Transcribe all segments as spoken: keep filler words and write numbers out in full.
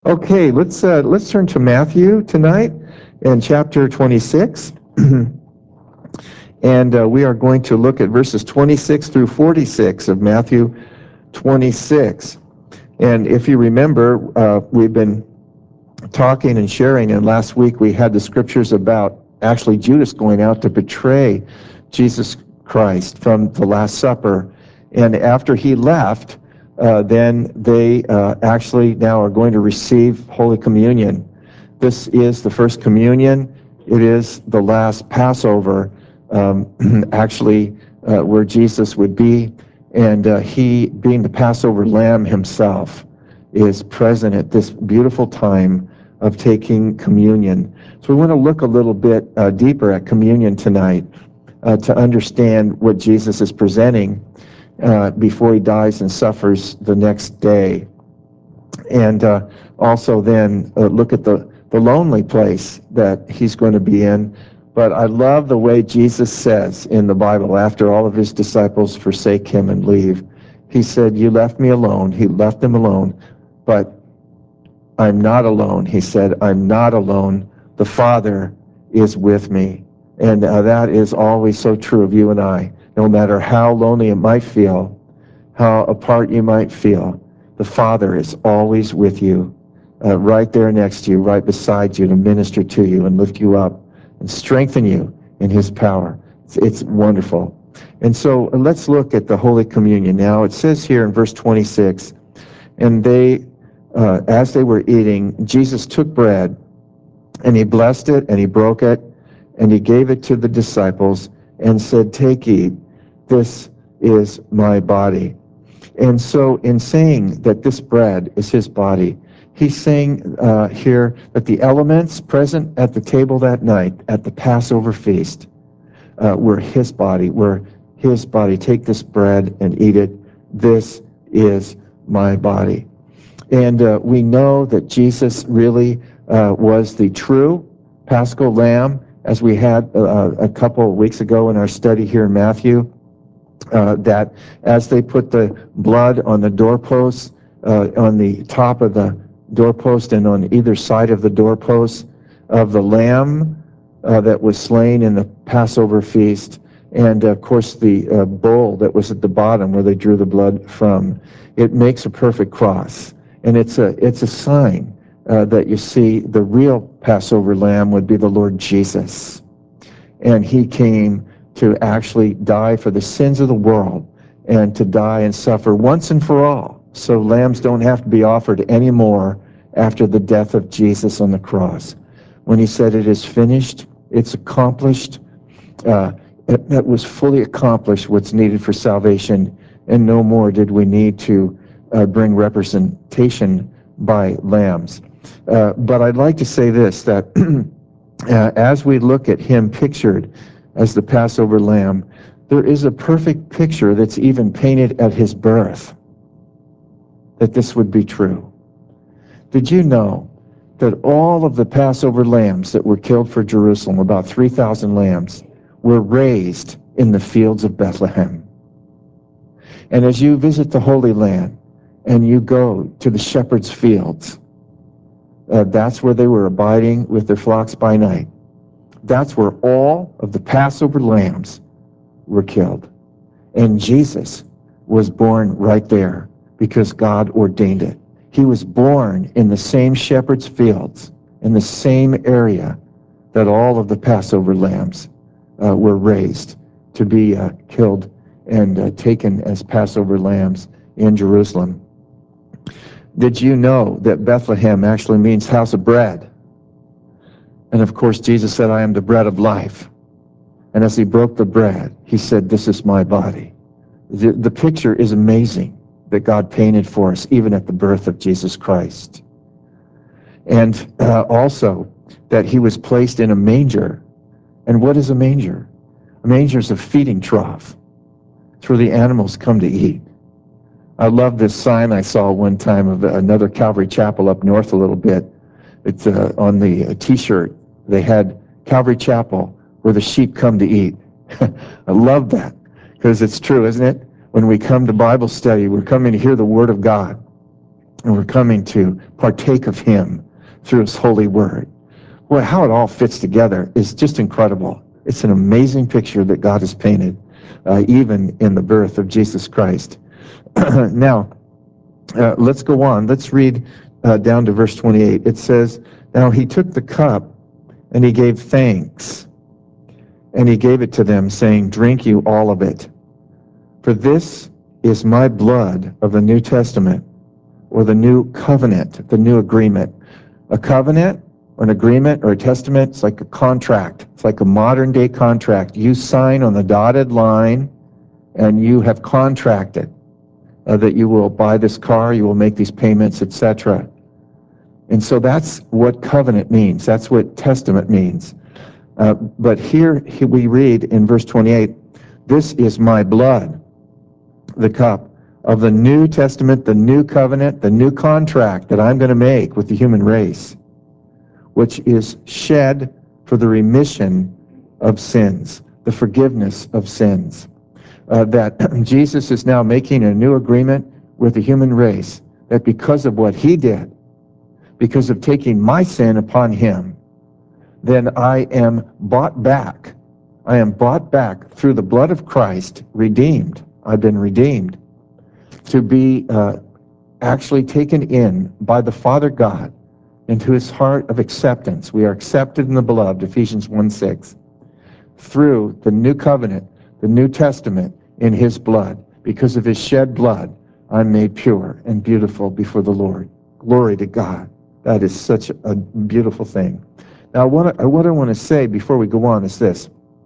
Okay, let's uh, let's turn to Matthew tonight in chapter twenty-six, and uh, we are going to look at verses twenty-six through forty-six of Matthew twenty-six. And if you remember, uh, we've been talking and sharing, and last week we had the scriptures about actually Judas going out to betray Jesus Christ from the Last Supper, and after he left, uh, then they uh, actually now are going to receive Holy Communion. This is the first communion. It is the last Passover, um, actually, uh, where Jesus would be, and uh, he, being the Passover lamb himself, is present at this beautiful time of taking communion. So we want to look a little bit uh, deeper at communion tonight uh, to understand what Jesus is presenting uh, before he dies and suffers the next day. And uh, also then uh, look at the, the lonely place that he's going to be in. But I love the way Jesus says in the Bible, after all of his disciples forsake him and leave, he said, "You left me alone." He left them alone. But I'm not alone. He said, "I'm not alone. The Father is with me." And uh, that is always so true of you and I. No matter how lonely it might feel, how apart you might feel, the Father is always with you, uh, right there next to you, right beside you to minister to you and lift you up and strengthen you in his power. It's, it's wonderful. And so uh, let's look at the Holy Communion now. It says here in verse twenty-six, and they, uh, as they were eating, Jesus took bread, and he blessed it, and he broke it, and he gave it to the disciples, and said, "Take, eat. This is my body." And so in saying that this bread is his body, he's saying uh, here that the elements present at the table that night at the Passover feast uh, were his body, were his body. Take this bread and eat it. This is my body. And uh, we know that Jesus really uh, was the true Paschal Lamb, as we had uh, a couple of weeks ago in our study here in Matthew, uh, that as they put the blood on the doorposts, uh, on the top of the doorpost and on either side of the doorpost of the lamb uh, that was slain in the Passover feast, and of course the uh, bowl that was at the bottom where they drew the blood from, it makes a perfect cross. And it's a it's a sign uh, that you see the real Passover lamb would be the Lord Jesus. And he came to actually die for the sins of the world and to die and suffer once and for all. So lambs don't have to be offered anymore after the death of Jesus on the cross. When he said it is finished, it's accomplished, uh, it, it was fully accomplished what's needed for salvation, and no more did we need to uh, bring representation by lambs. Uh, but I'd like to say this, that uh, as we look at him pictured as the Passover lamb, there is a perfect picture that's even painted at his birth, that this would be true. Did you know that all of the Passover lambs that were killed for Jerusalem, about three thousand lambs, were raised in the fields of Bethlehem? And as you visit the Holy Land and you go to the shepherd's fields, uh, that's where they were abiding with their flocks by night. That's where all of the Passover lambs were killed. And Jesus was born right there because God ordained it. He was born in the same shepherd's fields, in the same area that all of the Passover lambs uh, were raised to be uh, killed and uh, taken as Passover lambs in Jerusalem. Did you know that Bethlehem actually means house of bread? And of course, Jesus said, "I am the bread of life." And as he broke the bread, he said, "This is my body." The, the picture is amazing that God painted for us, even at the birth of Jesus Christ. And uh, also that he was placed in a manger. And what is a manger? A manger is a feeding trough. It's where the animals come to eat. I love this sign I saw one time of another Calvary Chapel up north a little bit. It's uh, on the uh, t-shirt. They had Calvary Chapel where the sheep come to eat. I love that because it's true, isn't it? When we come to Bible study, we're coming to hear the Word of God. And we're coming to partake of him through his holy word. Well, how it all fits together is just incredible. It's an amazing picture that God has painted, uh, even in the birth of Jesus Christ. Now, uh, let's go on. Let's read uh, down to verse twenty-eight. It says, "Now he took the cup, and he gave thanks, and he gave it to them, saying, 'Drink you all of it. For this is my blood of the New Testament,'" or the new covenant, the new agreement. A covenant or an agreement or a testament, it's like a contract. It's like a modern day contract. You sign on the dotted line and you have contracted uh, that you will buy this car, you will make these payments, et cetera. And so that's what covenant means. That's what testament means. Uh, but here, here we read in verse twenty-eight, "This is my blood," the cup of the New Testament, the new covenant, the new contract that I'm going to make with the human race, which is shed for the remission of sins, the forgiveness of sins. Uh, that Jesus is now making a new agreement with the human race, that because of what he did, because of taking my sin upon him, then I am bought back. I am bought back through the blood of Christ, redeemed. I've been redeemed to be uh, actually taken in by the Father God into his heart of acceptance. We are accepted in the beloved, Ephesians one six, through the new covenant, the New Testament in his blood. Because of his shed blood, I'm made pure and beautiful before the Lord. Glory to God. That is such a beautiful thing. Now, what I, what I want to say before we go on is this.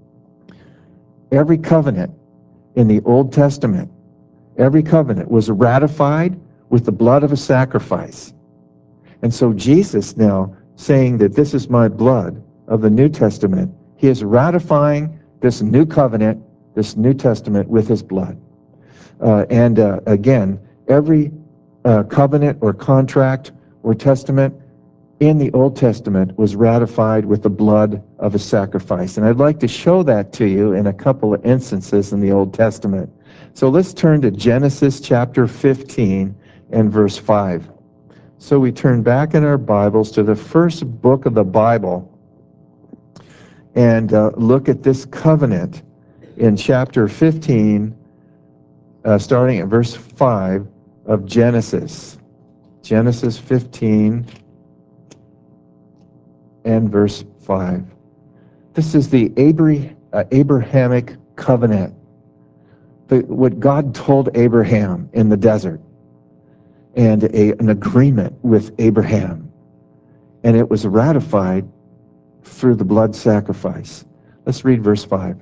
Every covenant in the Old Testament, every covenant was ratified with the blood of a sacrifice. And so Jesus now saying that this is my blood of the New Testament, he is ratifying this new covenant, this New Testament with his blood. Uh, and uh, again, every uh, covenant or contract or testament in the Old Testament was ratified with the blood of a sacrifice. And I'd like to show that to you in a couple of instances in the Old Testament. So let's turn to Genesis chapter fifteen and verse five. So we turn back in our Bibles to the first book of the Bible and uh, look at this covenant in chapter fifteen, uh, starting at verse five of Genesis. Genesis fifteen and verse five. This is the Abra- uh, Abrahamic covenant, the, what God told Abraham in the desert, and a, an agreement with Abraham. And it was ratified through the blood sacrifice. Let's read verse five.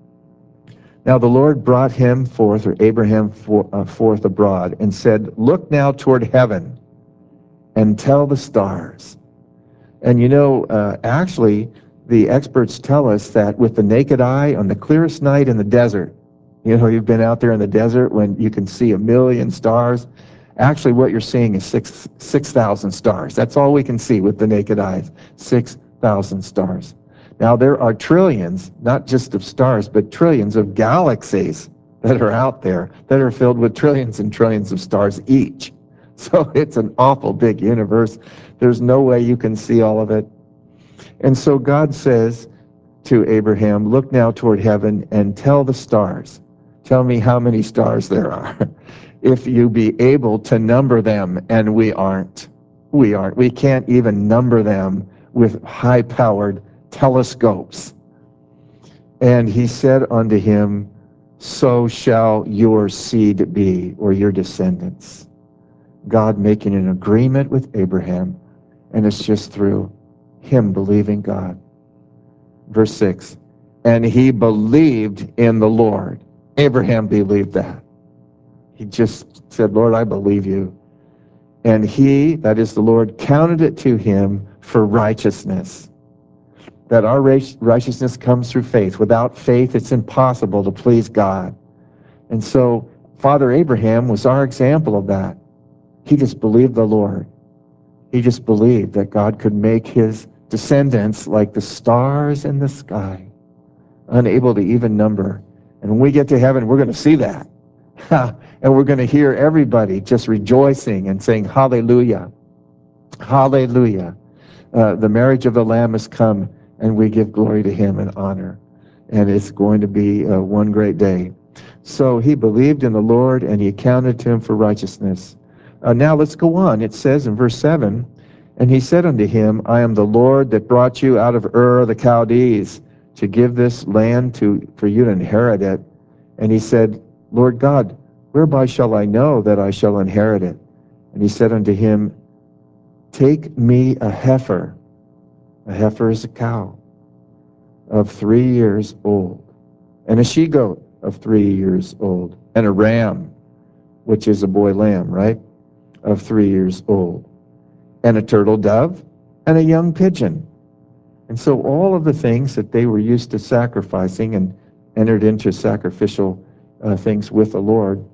"Now the Lord brought him forth, or Abraham for, uh, forth abroad, and said, 'Look now toward heaven, and tell the stars.'" And you know, uh, actually, the experts tell us that with the naked eye, on the clearest night in the desert, you know, you've been out there in the desert when you can see a million stars. Actually, what you're seeing is six six thousand stars. That's all we can see with the naked eyes. Six thousand stars. Now there are trillions, not just of stars, but trillions of galaxies that are out there that are filled with trillions and trillions of stars each. So it's an awful big universe. There's no way you can see all of it. And so God says to Abraham, "Look now toward heaven and tell the stars. Tell me how many stars there are. If you be able to number them," and we aren't. We aren't. We can't even number them with high-powered telescopes. "And he said unto him, So shall your seed be," or your descendants. God making an agreement with Abraham, and it's just through him believing God. Verse six, "And he believed in the Lord." Abraham believed that. He just said, "Lord, I believe you." "And he," that is the Lord, "counted it to him for righteousness." That our righteousness comes through faith. Without faith, it's impossible to please God. And so Father Abraham was our example of that. He just believed the Lord. He just believed that God could make his descendants like the stars in the sky, unable to even number. And when we get to heaven, we're going to see that. And we're going to hear everybody just rejoicing and saying, hallelujah, hallelujah. Uh, the marriage of the Lamb has come, and we give glory to him and honor. And it's going to be uh, one great day. So he believed in the Lord, and he accounted to him for righteousness. Uh, now let's go on. It says in verse seven, and he said unto him, I am the Lord that brought you out of Ur of the Chaldees to give this land to for you to inherit it. And he said, Lord God, whereby shall I know that I shall inherit it? And he said unto him, take me a heifer. A heifer is a cow of three years old, and a she-goat of three years old, and a ram, which is a boy lamb, right, of three years old, and a turtle dove, and a young pigeon. And so all of the things that they were used to sacrificing and entered into sacrificial uh, things with the Lord,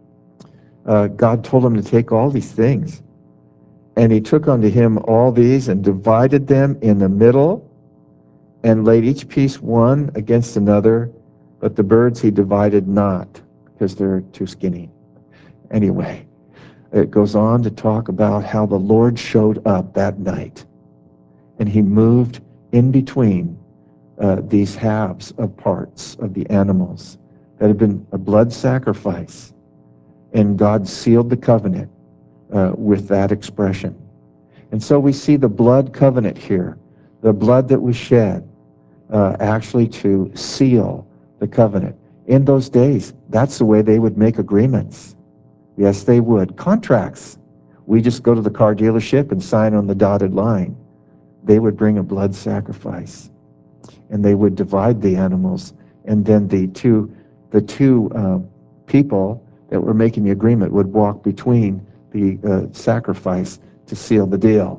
uh, God told him to take all these things. And he took unto him all these and divided them in the middle and laid each piece one against another, but the birds he divided not, because they're too skinny. Anyway, it goes on to talk about how the Lord showed up that night, and he moved in between uh, these halves of parts of the animals that had been a blood sacrifice, and God sealed the covenant uh, with that expression. And so we see the blood covenant here, the blood that was shed, Uh, actually to seal the covenant. In those days, that's the way they would make agreements. Yes, they would. Contracts. We just go to the car dealership and sign on the dotted line. They would bring a blood sacrifice, and they would divide the animals, and then the two, the two uh, people that were making the agreement would walk between the uh, sacrifice to seal the deal.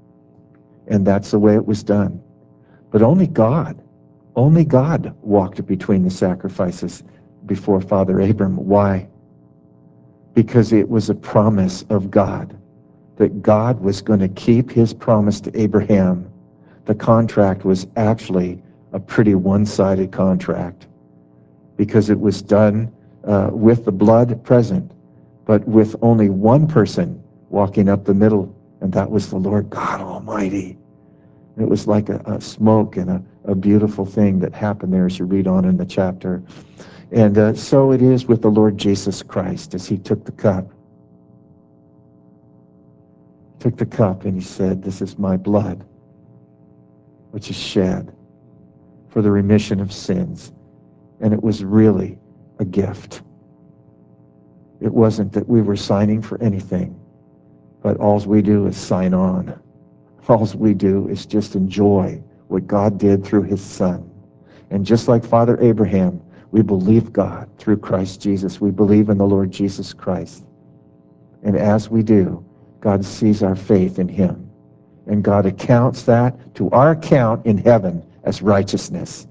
And that's the way it was done. But only God Only God walked between the sacrifices before Father Abram. Why? Because it was a promise of God, that God was going to keep his promise to Abraham. The contract was actually a pretty one-sided contract, because it was done uh, with the blood present, but with only one person walking up the middle, and that was the Lord God Almighty. It was like a, a smoke and a, a beautiful thing that happened there as you read on in the chapter. And uh, so it is with the Lord Jesus Christ as he took the cup. Took the cup and he said, this is my blood, which is shed for the remission of sins. And it was really a gift. It wasn't that we were signing for anything, but all we do is sign on. All we do is just enjoy what God did through his Son. And just like Father Abraham, we believe God through Christ Jesus. We believe in the Lord Jesus Christ. And as we do, God sees our faith in him. And God accounts that to our account in heaven as righteousness.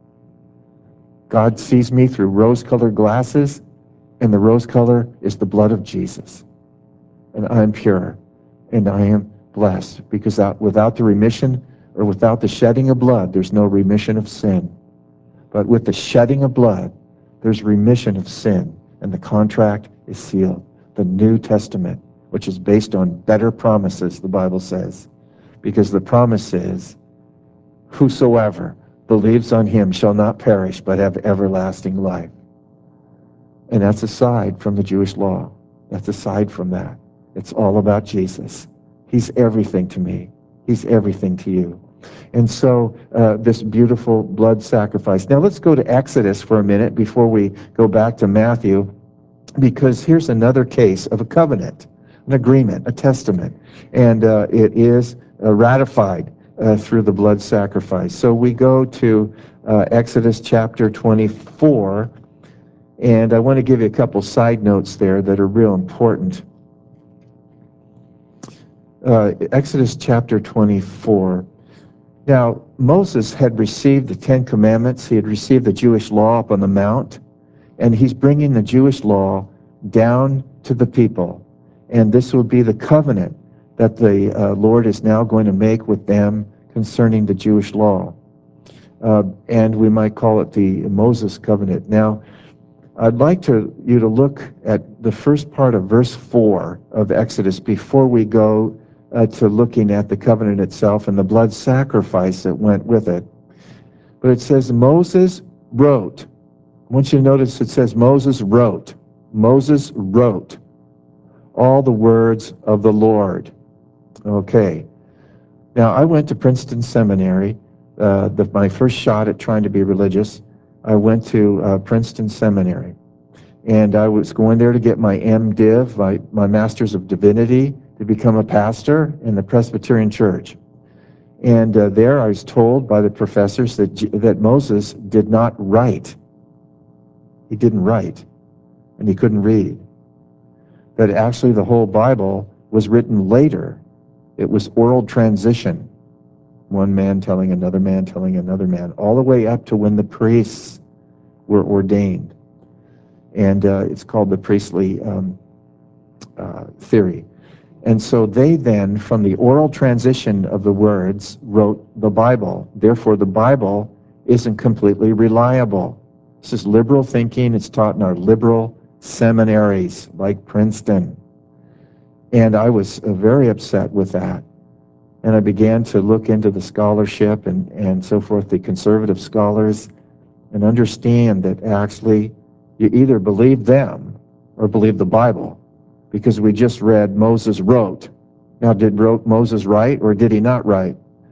God sees me through rose-colored glasses, and the rose color is the blood of Jesus. And I am pure, and I am blessed, because that, without the remission, or without the shedding of blood, there's no remission of sin. But with the shedding of blood, there's remission of sin, and the contract is sealed. The New Testament, which is based on better promises, the Bible says, because the promise is, whosoever believes on him shall not perish, but have everlasting life. And that's aside from the Jewish law. That's aside from that. It's all about Jesus. He's everything to me. He's everything to you. And so uh, this beautiful blood sacrifice. Now let's go to Exodus for a minute before we go back to Matthew, because here's another case of a covenant, an agreement, a testament, and uh, it is uh, ratified uh, through the blood sacrifice. So we go to uh, Exodus chapter twenty-four, and I want to give you a couple side notes there that are real important. Uh, Exodus chapter twenty-four. Now, Moses had received the Ten Commandments. He had received the Jewish law up on the mount, and he's bringing the Jewish law down to the people. And this will be the covenant that the uh, Lord is now going to make with them concerning the Jewish law. Uh, and we might call it the Moses covenant. Now, I'd like to, you to look at the first part of verse four of Exodus before we go uh, to looking at the covenant itself and the blood sacrifice that went with it. But it says Moses wrote. I want you to notice it says Moses wrote. Moses wrote all the words of the Lord. Okay. Now, I went to Princeton Seminary, uh, the, my first shot at trying to be religious. I went to uh, Princeton Seminary, and I was going there to get my MDiv, my, my Master's of Divinity, to become a pastor in the Presbyterian Church. And uh, there I was told by the professors that, that Moses did not write. He didn't write, and he couldn't read. That actually the whole Bible was written later. It was oral transition. One man telling another man telling another man, all the way up to when the priests were ordained. And uh, it's called the priestly um, uh, theory. And so they then, from the oral transition of the words, wrote the Bible. Therefore, the Bible isn't completely reliable. This is liberal thinking. It's taught in our liberal seminaries like Princeton. And I was uh, very upset with that. And I began to look into the scholarship and, and so forth, the conservative scholars, and understand that actually you either believe them or believe the Bible, because we just read Moses wrote. Now, did wrote Moses write or did he not write?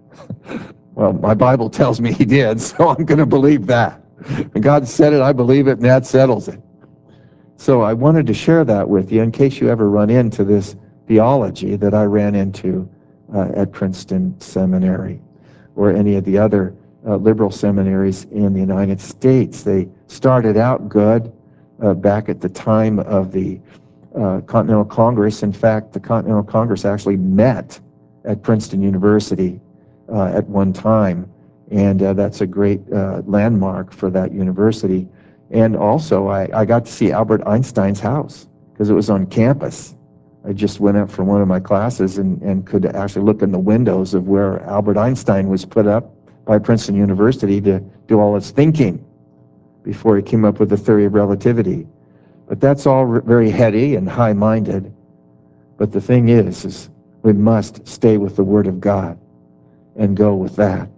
Well, my Bible tells me he did, so I'm going to believe that. And God said it, I believe it, and that settles it. So I wanted to share that with you in case you ever run into this theology that I ran into uh, at Princeton Seminary or any of the other uh, liberal seminaries in the United States. They started out good uh, back at the time of the uh, Continental Congress. In fact, the Continental Congress actually met at Princeton University uh, at one time, and uh, that's a great uh, landmark for that university. And also, I, I got to see Albert Einstein's house because it was on campus. I just went up for one of my classes and, and could actually look in the windows of where Albert Einstein was put up by Princeton University to do all his thinking before he came up with the theory of relativity. But that's all very heady and high-minded. But the thing is, is we must stay with the Word of God and go with that.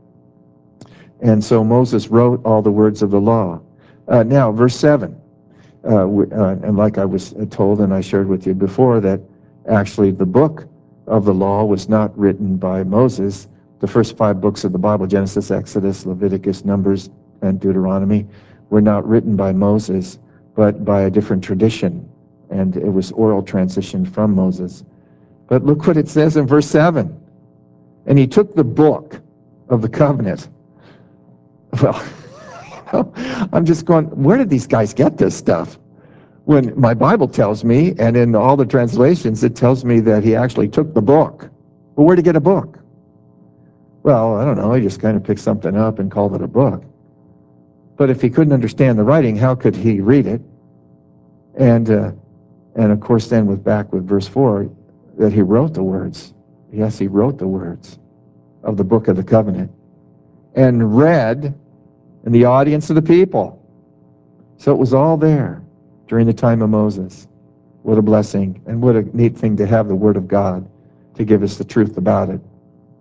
And so Moses wrote all the words of the law. Uh, now, verse seven. Uh, uh, and like I was told and I shared with you before, that actually the book of the law was not written by Moses. The first five books of the Bible, Genesis, Exodus, Leviticus, Numbers, and Deuteronomy, were not written by Moses, but by a different tradition. And it was oral transition from Moses. But look what it says in verse seven. And he took the book of the covenant. Well, I'm just going, where did these guys get this stuff? When my Bible tells me, and in all the translations, it tells me that he actually took the book. Well, where'd he get a book? Well, I don't know. He just kind of picked something up and called it a book. But if he couldn't understand the writing, how could he read it? And, uh, and of course, then with back with verse four, that he wrote the words. Yes, he wrote the words of the book of the covenant and read in the audience of the people. So it was all there during the time of Moses. What a blessing, and what a neat thing to have the Word of God to give us the truth about it.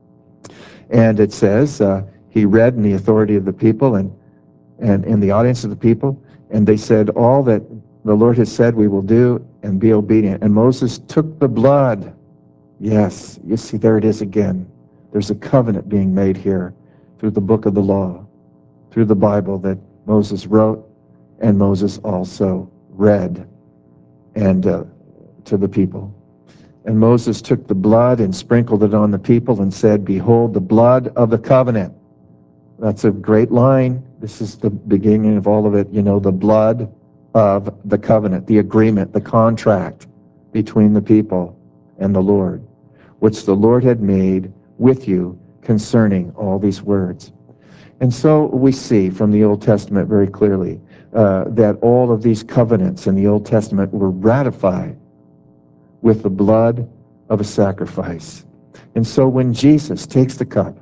And it says, uh, he read in the authority of the people and, and in the audience of the people, and they said, all that the Lord has said we will do, and be obedient. And Moses took the blood. Yes, you see, there it is again. There's a covenant being made here through the book of the law, through the Bible that Moses wrote, and Moses also read and uh, to the people. And Moses took the blood and sprinkled it on the people and said, behold, the blood of the covenant. That's a great line. This is the beginning of all of it. You know, the blood of the covenant, the agreement, the contract between the people and the Lord, which the Lord had made with you concerning all these words. And so we see from the Old Testament very clearly uh, that all of these covenants in the Old Testament were ratified with the blood of a sacrifice. And so when Jesus takes the cup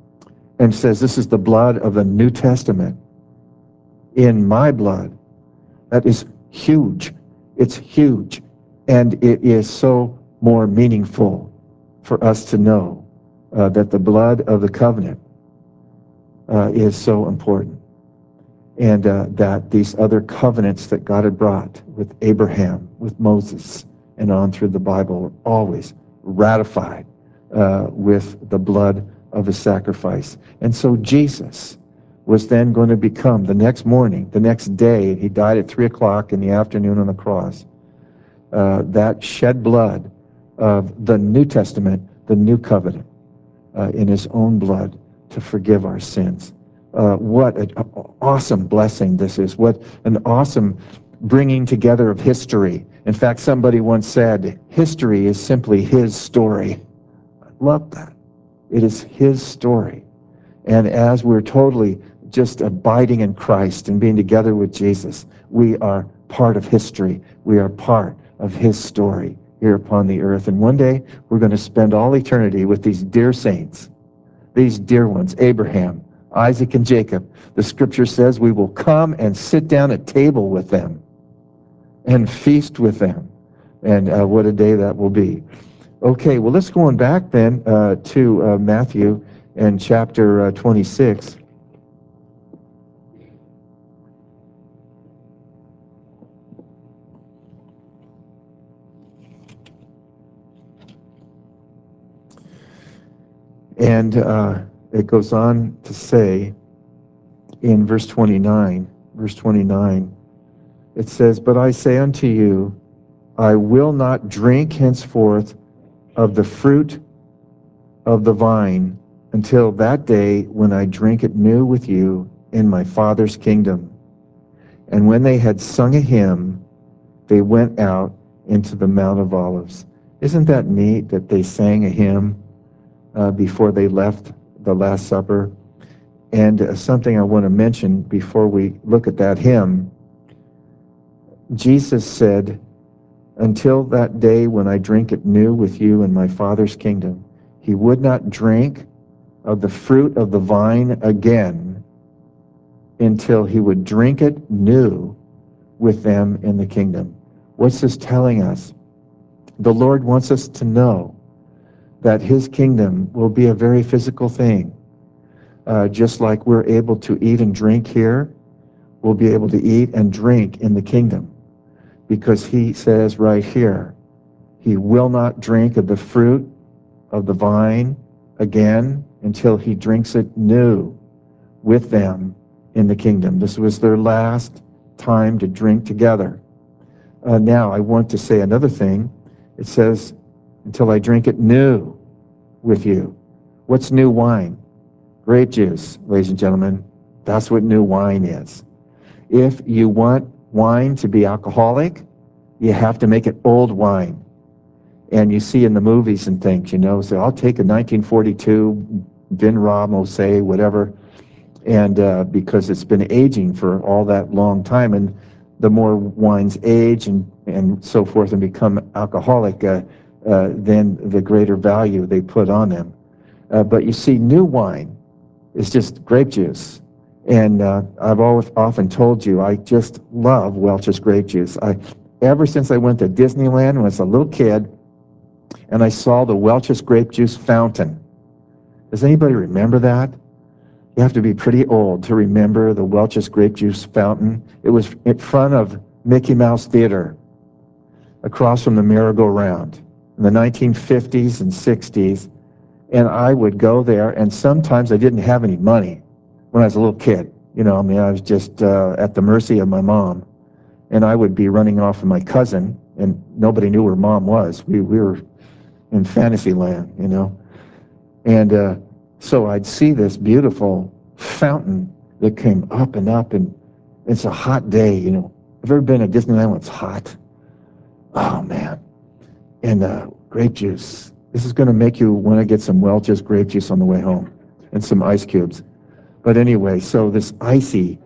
and says, this is the blood of the New Testament, in my blood, That is huge. It's huge. And it is so more meaningful for us to know uh, that the blood of the covenant uh, is so important. And uh, that these other covenants that God had brought with Abraham, with Moses, and on through the Bible were always ratified uh, with the blood of a sacrifice. And so Jesus was then going to become, the next morning, the next day, he died at three o'clock in the afternoon on the cross, uh, that shed blood of the New Testament, the New Covenant, uh, in his own blood to forgive our sins. Uh, what an awesome blessing this is. What an awesome bringing together of history. In fact, somebody once said, history is simply his story. I love that. It is his story. And as we're totally just abiding in Christ and being together with Jesus, we are part of history. We are part of his story here upon the earth. And one day, we're going to spend all eternity with these dear saints, these dear ones, Abraham, Isaac, and Jacob. The scripture says we will come and sit down at table with them and feast with them. And uh, what a day that will be. Okay, well, let's go on back then uh, to uh, Matthew and chapter uh, twenty-six. And uh, it goes on to say in verse twenty-nine, verse twenty-nine, it says, "But I say unto you, I will not drink henceforth of the fruit of the vine until that day when I drink it new with you in my Father's kingdom." And when they had sung a hymn, they went out into the Mount of Olives. Isn't that neat that they sang a hymn uh, before they left the Last Supper? And uh, something I want to mention before we look at that hymn, Jesus said, "Until that day when I drink it new with you in my Father's kingdom." He would not drink of the fruit of the vine again until he would drink it new with them in the kingdom. What's this telling us? The Lord wants us to know that his kingdom will be a very physical thing. Uh, just like we're able to eat and drink here, we'll be able to eat and drink in the kingdom. Because he says right here, he will not drink of the fruit of the vine again until he drinks it new with them in the kingdom. This was their last time to drink together. Uh, now, I want to say another thing. It says, until I drink it new with you. What's new wine? Grape juice, ladies and gentlemen. That's what new wine is. If you want wine to be alcoholic, you have to make it old wine. And you see in the movies and things, you know, so I'll take a nineteen forty-two Vinra, Mosaic, whatever, and uh, because it's been aging for all that long time, and the more wines age and, and so forth and become alcoholic, uh, uh, then the greater value they put on them. Uh, but you see, new wine is just grape juice. And uh, I've always often told you, I just love Welch's grape juice. I, ever since I went to Disneyland when I was a little kid, and I saw the Welch's grape juice fountain. Does anybody remember that? You have to be pretty old to remember the Welch's grape juice fountain. It was in front of Mickey Mouse Theater, across from the merry-go-round in the nineteen fifties and sixties. And I would go there, and sometimes I didn't have any money when I was a little kid. You know, I mean, I was just uh, at the mercy of my mom. And I would be running off with my cousin, and nobody knew where mom was. We, we were in fantasy land, you know. And uh, so I'd see this beautiful fountain that came up and up, and it's a hot day, you know. Have you ever been at Disneyland when it's hot? Oh, man. And uh, grape juice. This is going to make you want to get some Welch's grape juice on the way home and some ice cubes. But anyway, so this icy,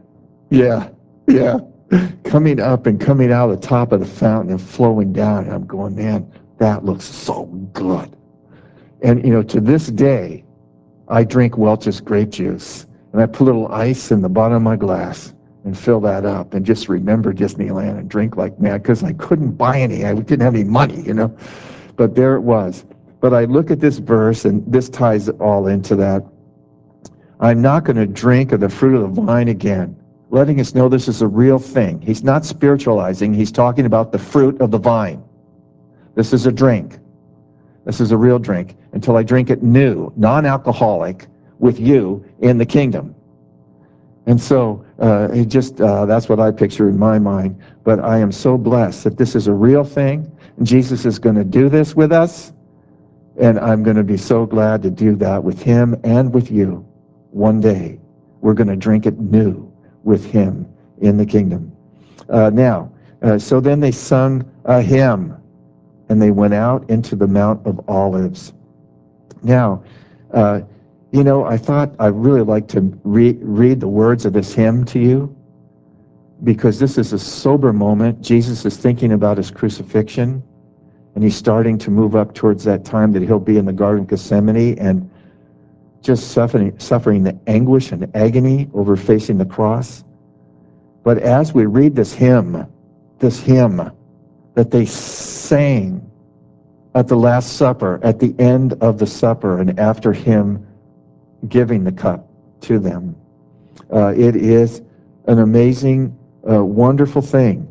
yeah, yeah, coming up and coming out of the top of the fountain and flowing down. And I'm going, man, that looks so good. And, you know, to this day, I drink Welch's grape juice, and I put a little ice in the bottom of my glass, and fill that up and just remember Disneyland and drink like mad, because I couldn't buy any. I didn't have any money, you know. But there it was. But I look at this verse, and this ties all into that. I'm not going to drink of the fruit of the vine again, letting us know this is a real thing. He's not spiritualizing. He's talking about the fruit of the vine. This is a drink. This is a real drink until I drink it new, non-alcoholic, with you in the kingdom. And so uh, it just uh, that's what I picture in my mind. But I am so blessed that this is a real thing. Jesus is going to do this with us. And I'm going to be so glad to do that with him and with you. One day, we're going to drink it new with him in the kingdom. Uh, now, uh, so then they sung a hymn, and they went out into the Mount of Olives. Now, uh, you know, I thought I'd really like to re- read the words of this hymn to you, because this is a sober moment. Jesus is thinking about his crucifixion, and he's starting to move up towards that time that he'll be in the Garden of Gethsemane and just suffering, suffering the anguish and agony over facing the cross. But as we read this hymn, this hymn that they sang at the Last Supper, at the end of the supper, and after him giving the cup to them, uh, it is an amazing, uh, wonderful thing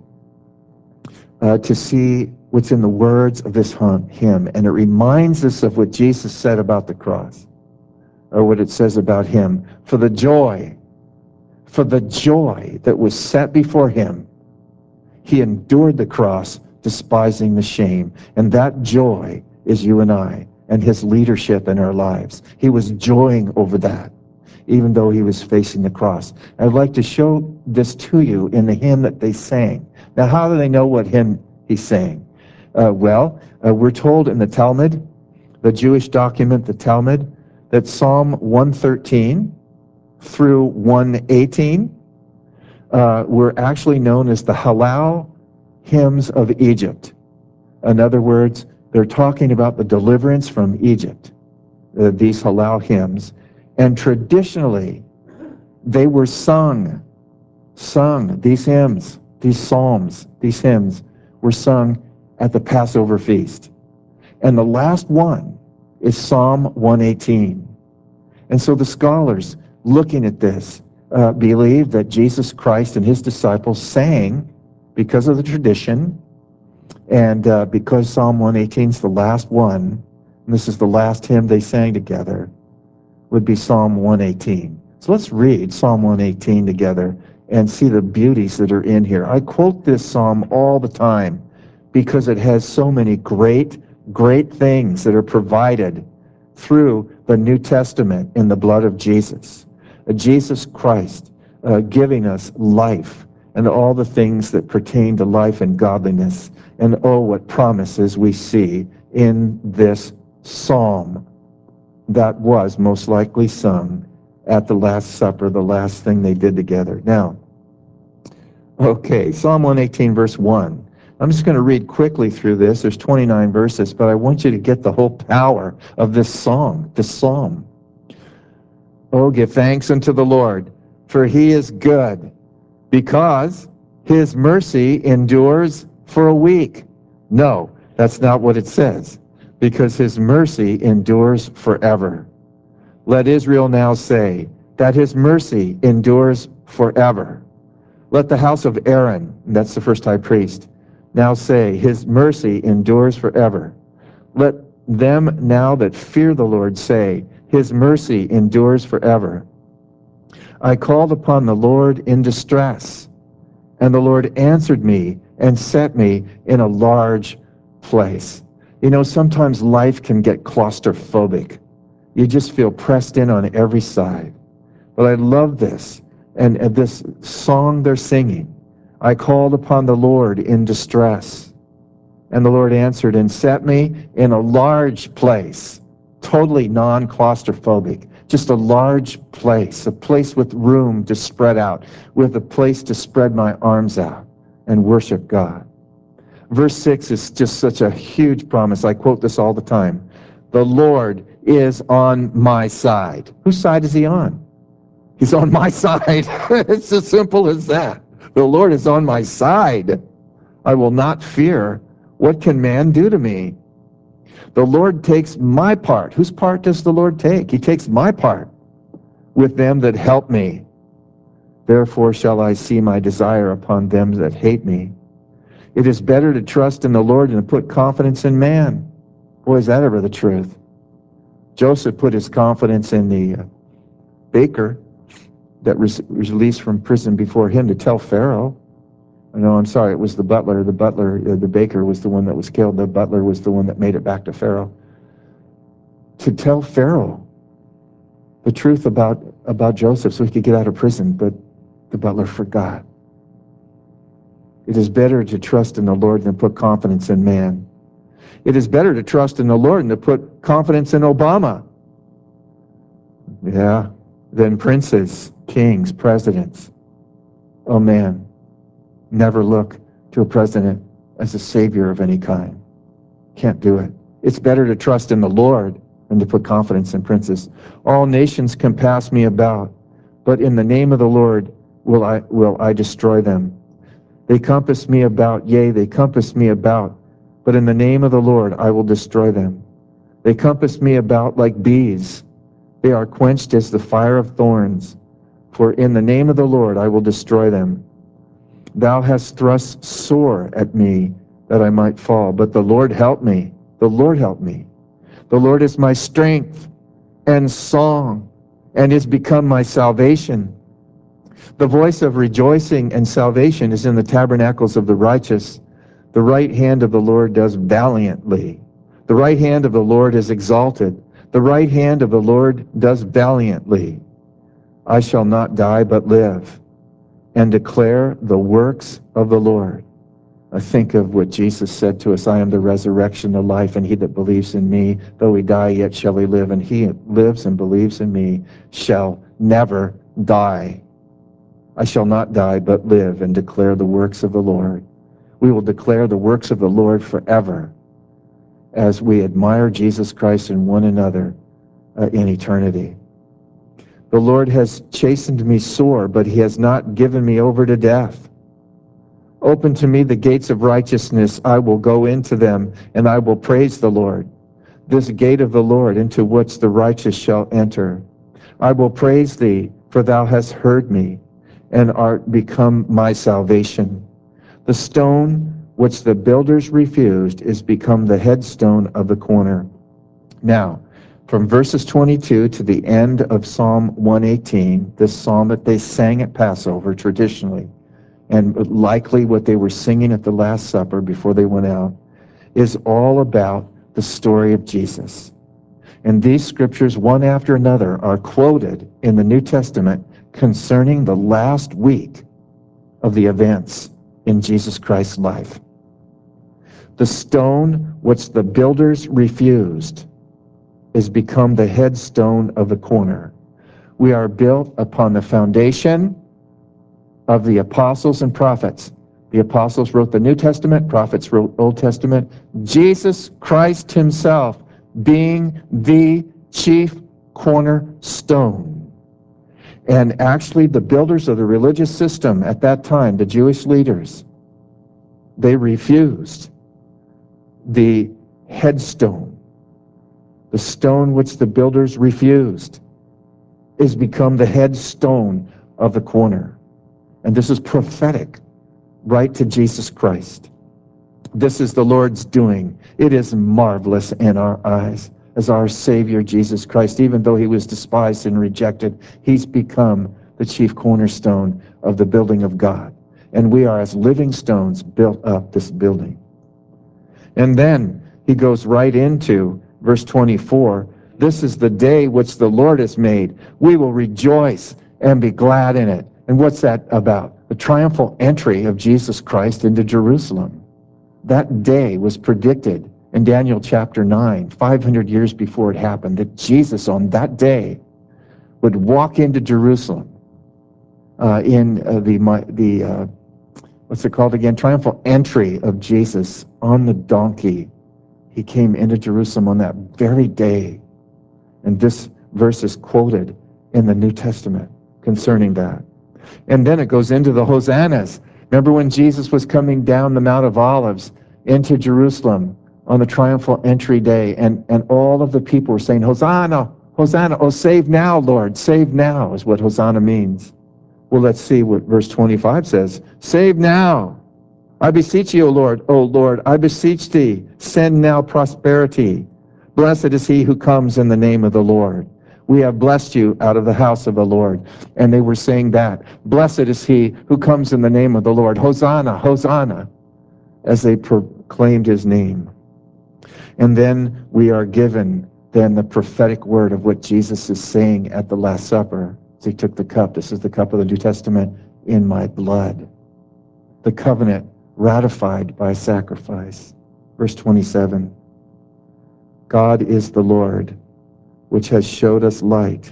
uh, to see what's in the words of this hymn. And it reminds us of what Jesus said about the cross, or what it says about him. For the joy, for the joy that was set before him, he endured the cross, despising the shame. And that joy is you and I, and his leadership in our lives. He was joying over that, even though he was facing the cross. I'd like to show this to you in the hymn that they sang. Now, how do they know what hymn he's saying? Uh, well, uh, we're told in the Talmud, the Jewish document, the Talmud, that Psalm one thirteen through one eighteen uh, were actually known as the Hallel hymns of Egypt. In other words, they're talking about the deliverance from Egypt, uh, these Hallel hymns. And traditionally, they were sung, sung, these hymns, these psalms, these hymns were sung at the Passover feast. And the last one is Psalm one eighteen. And so the scholars looking at this uh, believe that Jesus Christ and his disciples sang because of the tradition, and uh, because Psalm one eighteen is the last one, and this is the last hymn they sang together, would be Psalm one eighteen. So let's read Psalm one eighteen together and see the beauties that are in here. I quote this psalm all the time because it has so many great, great things that are provided through the New Testament in the blood of Jesus. Uh, Jesus Christ uh, giving us life and all the things that pertain to life and godliness. And oh, what promises we see in this psalm that was most likely sung at the Last Supper, the last thing they did together. Now, okay, Psalm one eighteen, verse one. I'm just going to read quickly through this. There's twenty-nine verses, but I want you to get the whole power of this song, this psalm. Oh, give thanks unto the Lord, for he is good, because his mercy endures for a week. No, that's not what it says. Because his mercy endures forever. Let Israel now say that his mercy endures forever. Let the house of Aaron, that's the first high priest, now say his mercy endures forever. Let them now that fear the Lord say his mercy endures forever. I called upon the Lord in distress, and the Lord answered me and set me in a large place. You know, sometimes life can get claustrophobic. You just feel pressed in on every side. But I love this, and, and this song they're singing. I called upon the Lord in distress, and the Lord answered and set me in a large place, totally non-claustrophobic, just a large place, a place with room to spread out, with a place to spread my arms out and worship God. Verse six is just such a huge promise. I quote this all the time. The Lord is on my side. Whose side is he on? He's on my side. It's as simple as that. The Lord is on my side. I will not fear. What can man do to me? The Lord takes my part. Whose part does the Lord take? He takes my part with them that help me. Therefore shall I see my desire upon them that hate me. It is better to trust in the Lord than to put confidence in man. Boy, is that ever the truth. Joseph put his confidence in the uh, baker that was released from prison before him to tell Pharaoh. No, I'm sorry, it was the butler. The butler, uh, the baker was the one that was killed. The butler was the one that made it back to Pharaoh. To tell Pharaoh the truth about, about Joseph so he could get out of prison, but the butler forgot. It is better to trust in the Lord than put confidence in man. It is better to trust in the Lord than to put confidence in Obama. Yeah, than princes, kings, presidents. Oh man, never look to a president as a savior of any kind. Can't do it. It's better to trust in the Lord than to put confidence in princes. All nations can pass me about, but in the name of the Lord will I, will I destroy them. They compass me about, yea, they compass me about, but in the name of the Lord I will destroy them. They compass me about like bees. They are quenched as the fire of thorns. For in the name of the Lord I will destroy them. Thou hast thrust sore at me that I might fall, but the Lord help me. The Lord help me. The Lord is my strength and song, and is become my salvation. The voice of rejoicing and salvation is in the tabernacles of the righteous. The right hand of the Lord does valiantly. The right hand of the Lord is exalted. The right hand of the Lord does valiantly. I shall not die but live, and declare the works of the Lord. I think of what Jesus said to us, I am the resurrection, the life, and he that believes in me, though he die, yet shall he live, and he that lives and believes in me shall never die. I shall not die, but live and declare the works of the Lord. We will declare the works of the Lord forever as we admire Jesus Christ and one another uh, in eternity. The Lord has chastened me sore, but he has not given me over to death. Open to me the gates of righteousness. I will go into them, and I will praise the Lord. This gate of the Lord, into which the righteous shall enter. I will praise thee, for thou hast heard me, and art become my salvation. The stone which the builders refused is become the headstone of the corner. Now, from verses twenty-two to the end of Psalm one eighteen, this psalm that they sang at Passover traditionally, and likely what they were singing at the Last Supper before they went out, is all about the story of Jesus. And these scriptures, one after another, are quoted in the New Testament concerning the last week of the events in Jesus Christ's life. The stone which the builders refused is become the headstone of the corner. We are built upon the foundation of the apostles and prophets. The apostles wrote the New Testament, prophets wrote Old Testament. Jesus Christ himself being the chief cornerstone. And actually the builders of the religious system at that time, the Jewish leaders, they refused the headstone. The stone which the builders refused is become the headstone of the corner. And this is prophetic right to Jesus Christ. This is the Lord's doing. It is marvelous in our eyes as our Savior Jesus Christ, even though he was despised and rejected, he's become the chief cornerstone of the building of God. And we are as living stones built up this building. And then he goes right into verse twenty-four. This is the day which the Lord has made. We will rejoice and be glad in it. And what's that about? The triumphal entry of Jesus Christ into Jerusalem. That day was predicted in Daniel chapter nine, five hundred years before it happened, that Jesus on that day would walk into Jerusalem uh, in uh, the, the uh, what's it called again? Triumphal entry of Jesus on the donkey. He came into Jerusalem on that very day. And this verse is quoted in the New Testament. concerning that. And then it goes into the hosannas. Remember when Jesus was coming down the Mount of Olives into Jerusalem on the triumphal entry day, and, and all of the people were saying, Hosanna, Hosanna, oh, save now, Lord, save now, is what Hosanna means. Well, let's see what verse twenty-five says. Save now. I beseech you, O Lord, O Lord, I beseech thee, send now prosperity. Blessed is he who comes in the name of the Lord. We have blessed you out of the house of the Lord. And they were saying that. Blessed is he who comes in the name of the Lord. Hosanna, Hosanna, as they proclaimed his name. And then we are given then the prophetic word of what Jesus is saying at the Last Supper. As he took the cup, this is the cup of the New Testament, in my blood. The covenant ratified by sacrifice. Verse twenty-seven, God is the Lord, which has showed us light.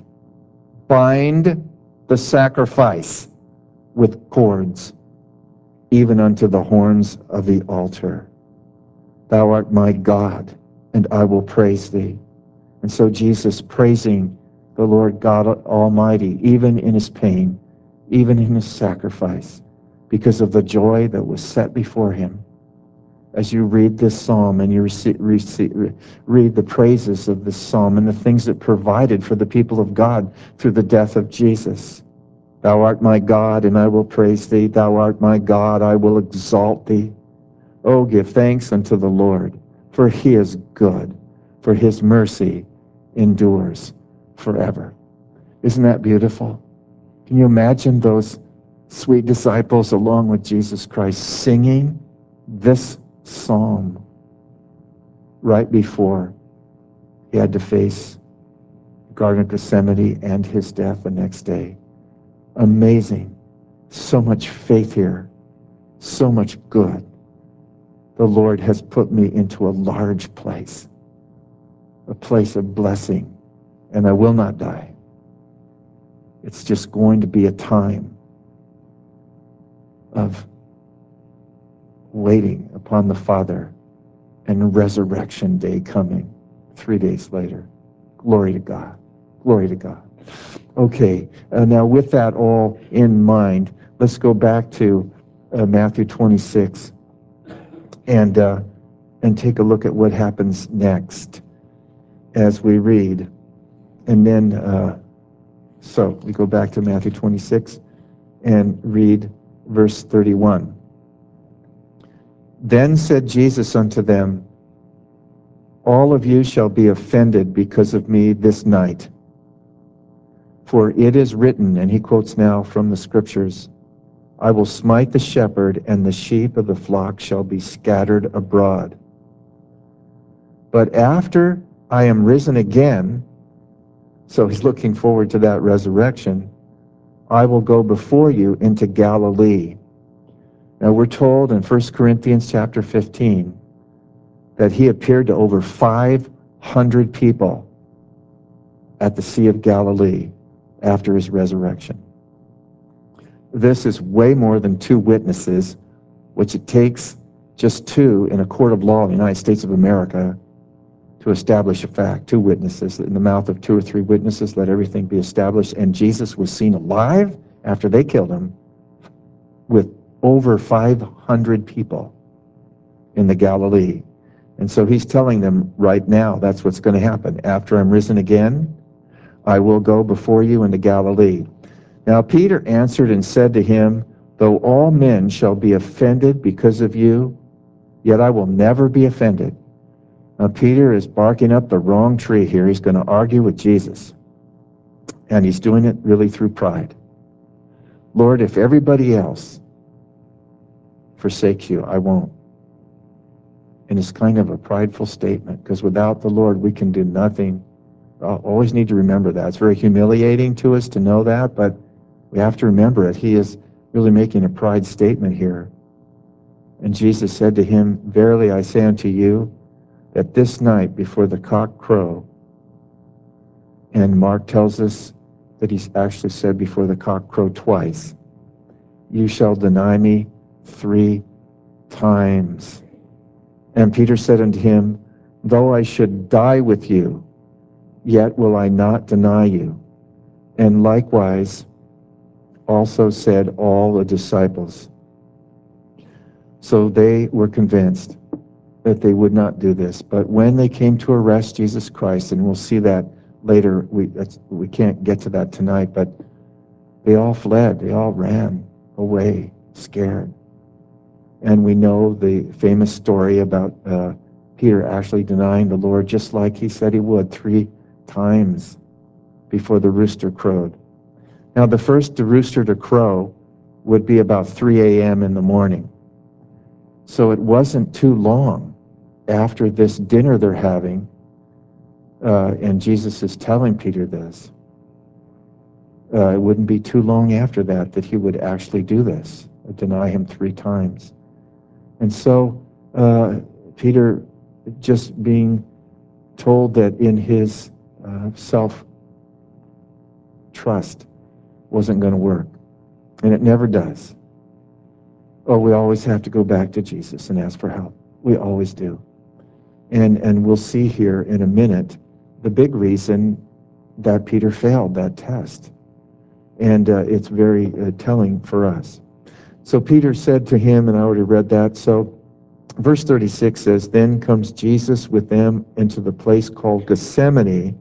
Bind the sacrifice with cords, even unto the horns of the altar. Thou art my God, and I will praise thee. And so Jesus praising the Lord God Almighty, even in his pain, even in his sacrifice, because of the joy that was set before him. As you read this psalm and you receive, receive, read the praises of this psalm and the things that provided for the people of God through the death of Jesus. Thou art my God, and I will praise thee. Thou art my God, I will exalt thee. Oh, give thanks unto the Lord, for he is good, for his mercy endures forever. Isn't that beautiful? Can you imagine those sweet disciples along with Jesus Christ singing this psalm right before he had to face the Garden of Gethsemane and his death the next day? Amazing. So much faith here. So much good. The Lord has put me into a large place, a place of blessing, and I will not die. It's just going to be a time of waiting upon the Father and resurrection day coming three days later. Glory to God. Glory to God. Okay, uh, now with that all in mind, let's go back to uh, Matthew twenty-six and uh, and take a look at what happens next as we read. And then, uh, so we go back to Matthew twenty-six and read verse thirty-one. Then said Jesus unto them, all of you shall be offended because of me this night. For it is written, and he quotes now from the scriptures, I will smite the shepherd, and the sheep of the flock shall be scattered abroad. But after I am risen again, so he's looking forward to that resurrection, I will go before you into Galilee. Now we're told in First Corinthians chapter fifteen that he appeared to over five hundred people at the Sea of Galilee after his resurrection. This is way more than two witnesses, which it takes just two in a court of law in the United States of America to establish a fact. Two witnesses. In the mouth of two or three witnesses, let everything be established. And Jesus was seen alive after they killed him with over five hundred people in the Galilee. And so he's telling them right now that's what's going to happen. After I'm risen again, I will go before you into Galilee. Now Peter answered and said to him, though all men shall be offended because of you, yet I will never be offended. Now Peter is barking up the wrong tree here. He's going to argue with Jesus. And he's doing it really through pride. Lord, if everybody else forsakes you, I won't. And it's kind of a prideful statement, because without the Lord we can do nothing. I'll always need to remember that. It's very humiliating to us to know that, but we have to remember it. He is really making a pride statement here. And Jesus said to him, verily I say unto you, that this night before the cock crow, and Mark tells us that he's actually said before the cock crow twice, you shall deny me three times. And Peter said unto him, though I should die with you, yet will I not deny you. And likewise, also said all the disciples. So they were convinced that they would not do this. But when they came to arrest Jesus Christ, and we'll see that later, we, that's, we can't get to that tonight, but they all fled. They all ran away, scared. And we know the famous story about uh, Peter actually denying the Lord just like he said he would three times before the rooster crowed. Now, the first rooster to crow would be about three a.m. in the morning. So it wasn't too long after this dinner they're having, uh, and Jesus is telling Peter this. Uh, it wouldn't be too long after that that he would actually do this, deny him three times. And so uh, Peter, just being told that in his uh, self-trust wasn't going to work, and it never does. Oh, we always have to go back to Jesus and ask for help. We always do. And and we'll see here in a minute the big reason that Peter failed that test. And uh, it's very uh, telling for us. So Peter said to him, and I already read that, so verse thirty-six says, then comes Jesus with them into the place called Gethsemane,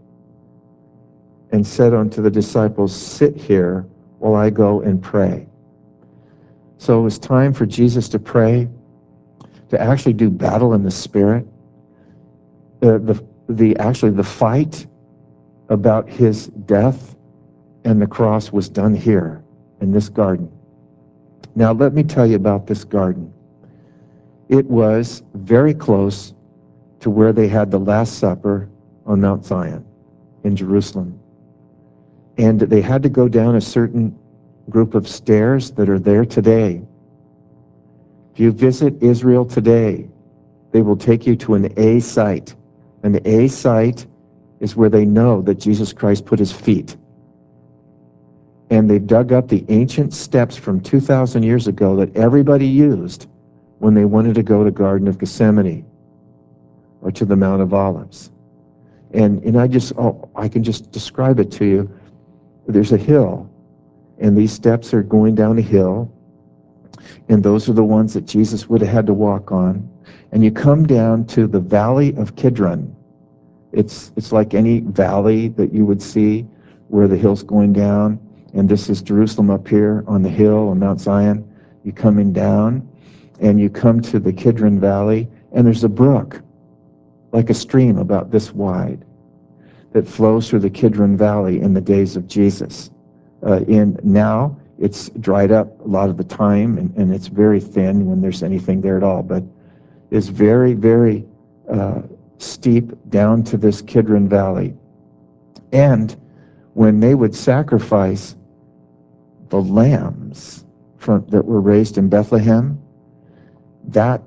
and said unto the disciples, sit here while I go and pray. So it was time for Jesus to pray, to actually do battle in the Spirit. Uh, the, the actually the fight about his death and the cross was done here in this garden. Now let me tell you about this garden. It was very close to where they had the Last Supper on Mount Zion in Jerusalem. And they had to go down a certain group of stairs that are there today. If you visit Israel today, they will take you to an A site. An A site is where they know that Jesus Christ put his feet. And they've dug up the ancient steps from two thousand years ago that everybody used when they wanted to go to Garden of Gethsemane or to the Mount of Olives. And and I just, oh, I can just describe it to you. There's a hill, and these steps are going down a hill, and those are the ones that Jesus would have had to walk on. And you come down to the Valley of Kidron. It's it's like any valley that you would see where the hill's going down, and this is Jerusalem up here on the hill on Mount Zion. You coming down, and you come to the Kidron Valley, and there's a brook, like a stream about this wide, that flows through the Kidron Valley in the days of Jesus. Uh, in now, it's dried up a lot of the time, and, and it's very thin when there's anything there at all, but it's very, very uh, steep down to this Kidron Valley. And when they would sacrifice the lambs from, that were raised in Bethlehem, that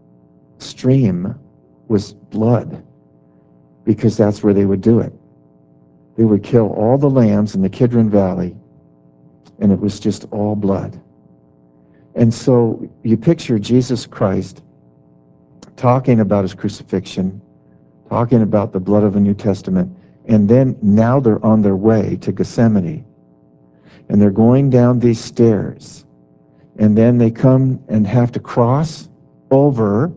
stream was blood, because that's where they would do it. They would kill all the lambs in the Kidron Valley, and it was just all blood. And so you picture Jesus Christ talking about his crucifixion, talking about the blood of the New Testament, and then now they're on their way to Gethsemane, and they're going down these stairs, and then they come and have to cross over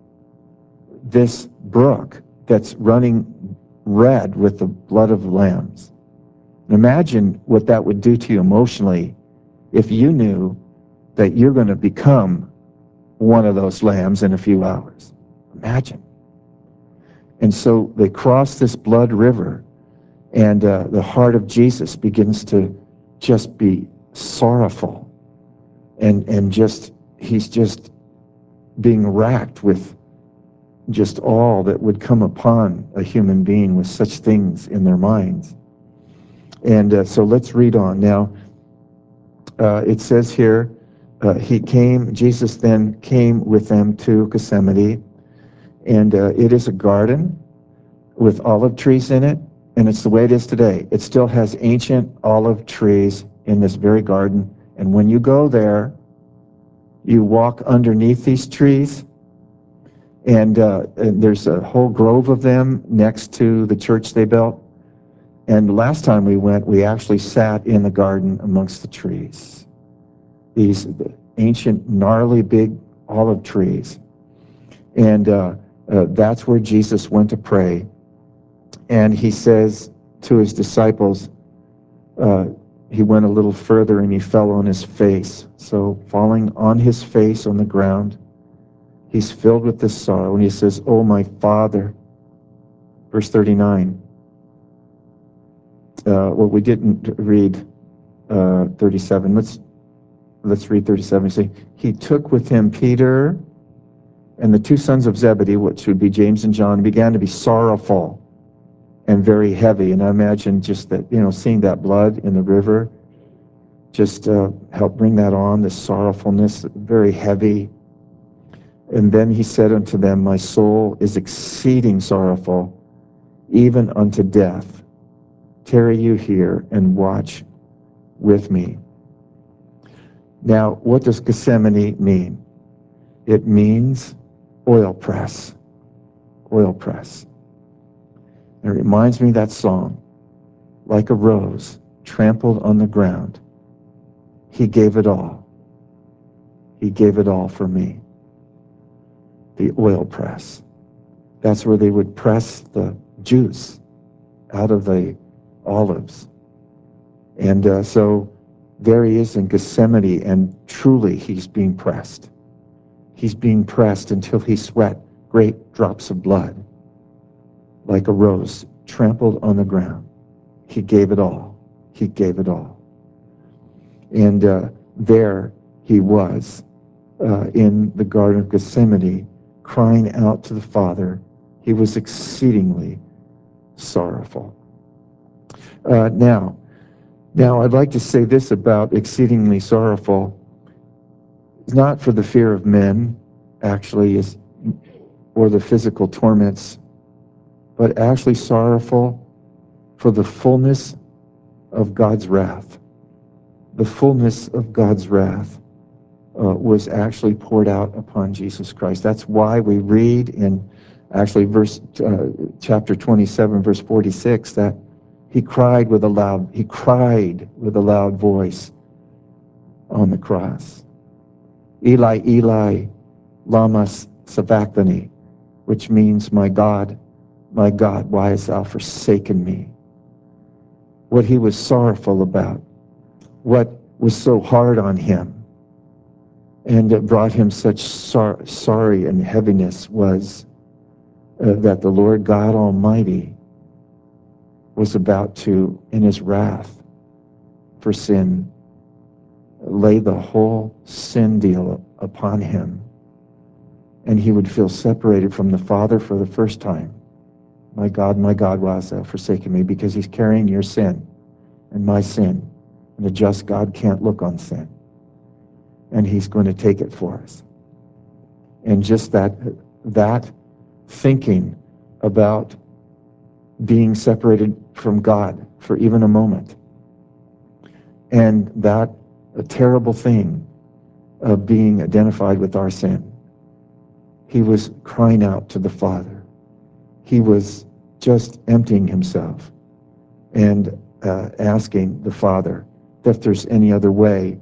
this brook that's running red with the blood of the lambs. Imagine what that would do to you emotionally if you knew that you're going to become one of those lambs in a few hours. Imagine. And so they cross this blood river, and uh, the heart of Jesus begins to just be sorrowful, and and just he's just being racked with just all that would come upon a human being with such things in their minds. And uh, so let's read on. Now, uh, it says here, uh, he came, Jesus then came with them to Gethsemane, and uh, it is a garden with olive trees in it, and it's the way it is today. It still has ancient olive trees in this very garden, and when you go there, you walk underneath these trees, and, uh, and there's a whole grove of them next to the church they built. And last time we went, we actually sat in the garden amongst the trees. These ancient, gnarly, big olive trees. And uh, uh, that's where Jesus went to pray. And he says to his disciples, uh, he went a little further and he fell on his face. So falling on his face on the ground, he's filled with this sorrow. And he says, "Oh, my Father." Verse thirty-nine. Uh, well, we didn't read uh, thirty-seven. Let's let's read thirty-seven. Say, he took with him Peter and the two sons of Zebedee, which would be James and John, began to be sorrowful and very heavy. And I imagine just that, you know, seeing that blood in the river just uh, helped bring that on, this sorrowfulness, very heavy. And then he said unto them, "My soul is exceeding sorrowful, even unto death. Tarry you here and watch with me." Now, what does Gethsemane mean? It means oil press. Oil press. It reminds me of that song, like a rose trampled on the ground. He gave it all. He gave it all for me. The oil press. That's where they would press the juice out of the olives. And uh, so there he is in Gethsemane, and truly he's being pressed. He's being pressed until he sweat great drops of blood, like a rose trampled on the ground. He gave it all. He gave it all. And uh, there he was uh, in the Garden of Gethsemane, crying out to the Father. He was exceedingly sorrowful. Uh, now, now I'd like to say this about exceedingly sorrowful. It's not for the fear of men, actually, is, or the physical torments, but actually sorrowful for the fullness of God's wrath. The fullness of God's wrath uh, was actually poured out upon Jesus Christ. That's why we read in actually verse uh, chapter twenty-seven, verse forty-six, that he cried with a loud, he cried with a loud voice on the cross. Eli, Eli, lama sabachthani, which means, my God, my God, why hast thou forsaken me? What he was sorrowful about, what was so hard on him, and it brought him such sor- sorry and heaviness was uh, that the Lord God Almighty was about to, in his wrath for sin, lay the whole sin deal upon him, and he would feel separated from the Father for the first time. My God, my God, why hast thou forsaken me? Because he's carrying your sin and my sin, and a just God can't look on sin, and he's going to take it for us. And just that that thinking about being separated from God for even a moment, and that a terrible thing of being identified with our sin, he was crying out to the Father. He was just emptying himself and uh, asking the Father if there's any other way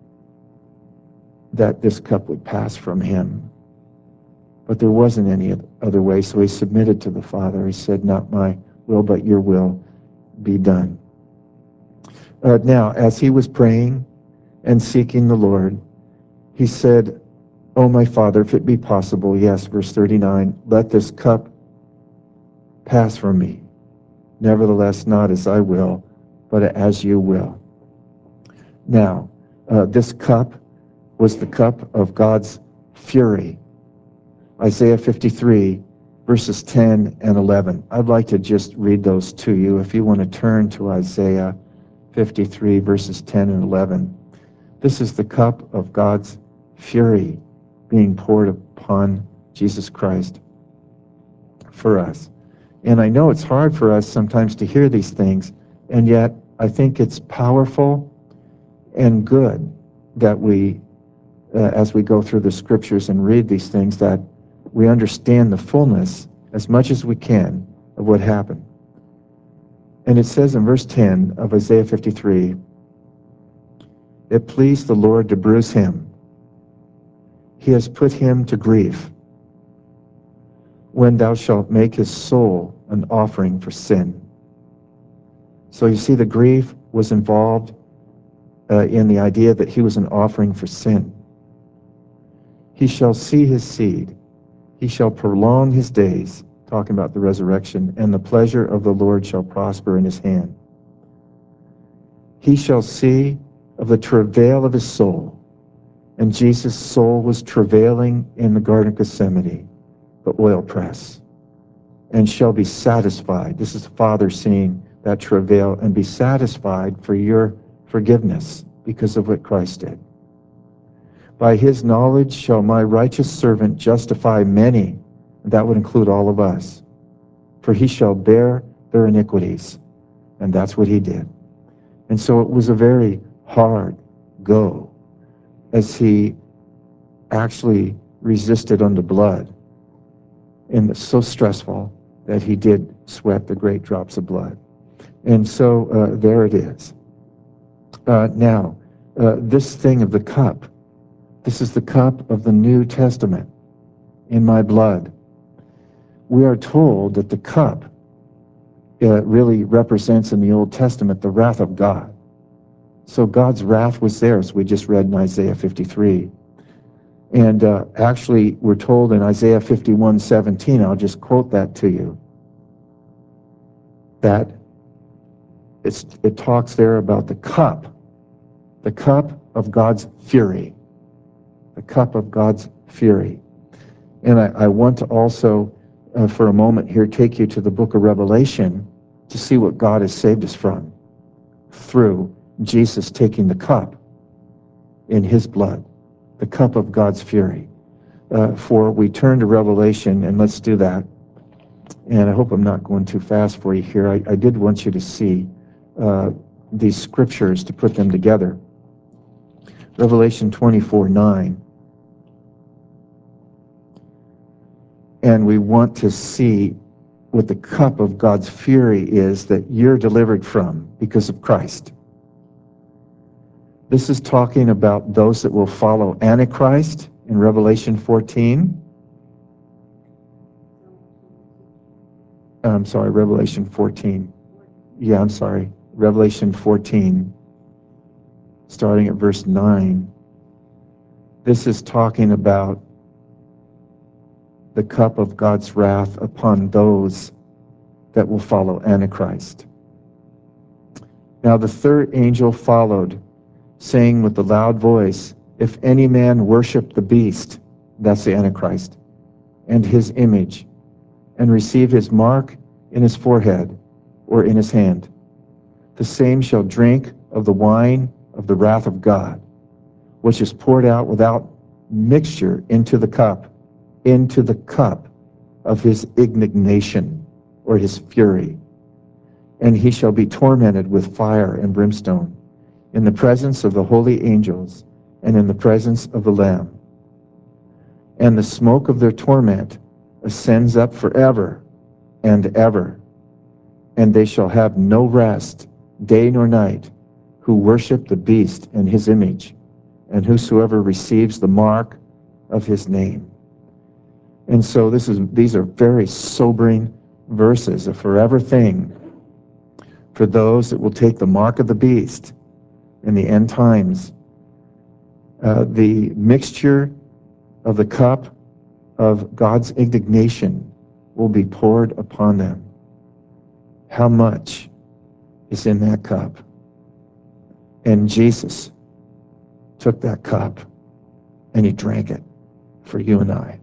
that this cup would pass from him. But there wasn't any other way, so he submitted to the Father. He said, "Not my will, but your will be done." Uh, now, as he was praying and seeking the Lord, he said, "Oh, my Father, if it be possible," yes, verse thirty-nine, "let this cup pass from me. Nevertheless, not as I will, but as you will." Now, uh, this cup was the cup of God's fury. Isaiah fifty-three, verses ten and eleven. I'd like to just read those to you. If you want to turn to Isaiah fifty-three, verses ten and eleven. This is the cup of God's fury being poured upon Jesus Christ for us. And I know it's hard for us sometimes to hear these things, and yet I think it's powerful and good that we, uh, as we go through the scriptures and read these things, that we understand the fullness as much as we can of what happened. And it says in verse ten of Isaiah fifty-three, it pleased the Lord to bruise him. He has put him to grief. When thou shalt make his soul an offering for sin. So you see, the grief was involved uh, in the idea that he was an offering for sin. He shall see his seed. He shall prolong his days, talking about the resurrection, and the pleasure of the Lord shall prosper in his hand. He shall see of the travail of his soul. And Jesus' soul was travailing in the Garden of Gethsemane, the oil press, and shall be satisfied. This is the Father seeing that travail, and be satisfied for your forgiveness because of what Christ did. By his knowledge shall my righteous servant justify many, and that would include all of us, for he shall bear their iniquities. And that's what he did. And so it was a very hard go as he actually resisted unto blood. And it's so stressful that he did sweat the great drops of blood. And so uh, there it is. Uh, now, uh, this thing of the cup, this is the cup of the New Testament in my blood. We are told that the cup uh, really represents in the Old Testament the wrath of God. So God's wrath was there, as we just read in Isaiah fifty-three. And uh, actually, we're told in Isaiah fifty-one seventeen, I'll just quote that to you, that it's, it talks there about the cup, the cup of God's fury, the cup of God's fury. And I, I want to also, uh, for a moment here, take you to the book of Revelation to see what God has saved us from through Jesus taking the cup in his blood, the cup of God's fury. Uh, for we turn to Revelation, and let's do that. And I hope I'm not going too fast for you here. I, I did want you to see uh, these scriptures to put them together. Revelation twenty-four nine. And we want to see what the cup of God's fury is that you're delivered from because of Christ. This is talking about those that will follow Antichrist in Revelation fourteen. I'm sorry, Revelation fourteen. Yeah, I'm sorry. Revelation fourteen, starting at verse nine. This is talking about the cup of God's wrath upon those that will follow Antichrist. Now the third angel followed, saying with a loud voice, if any man worship the beast, that's the Antichrist, and his image, and receive his mark in his forehead or in his hand, the same shall drink of the wine of the wrath of God, which is poured out without mixture into the cup, into the cup of his indignation or his fury. And he shall be tormented with fire and brimstone in the presence of the holy angels and in the presence of the Lamb. And the smoke of their torment ascends up forever and ever. And they shall have no rest, day nor night, who worship the beast and his image, and whosoever receives the mark of his name. And so this is these are very sobering verses, a forever thing for those that will take the mark of the beast in the end times. Uh, the mixture of the cup of God's indignation will be poured upon them. How much is in that cup? And Jesus took that cup and he drank it for you and I.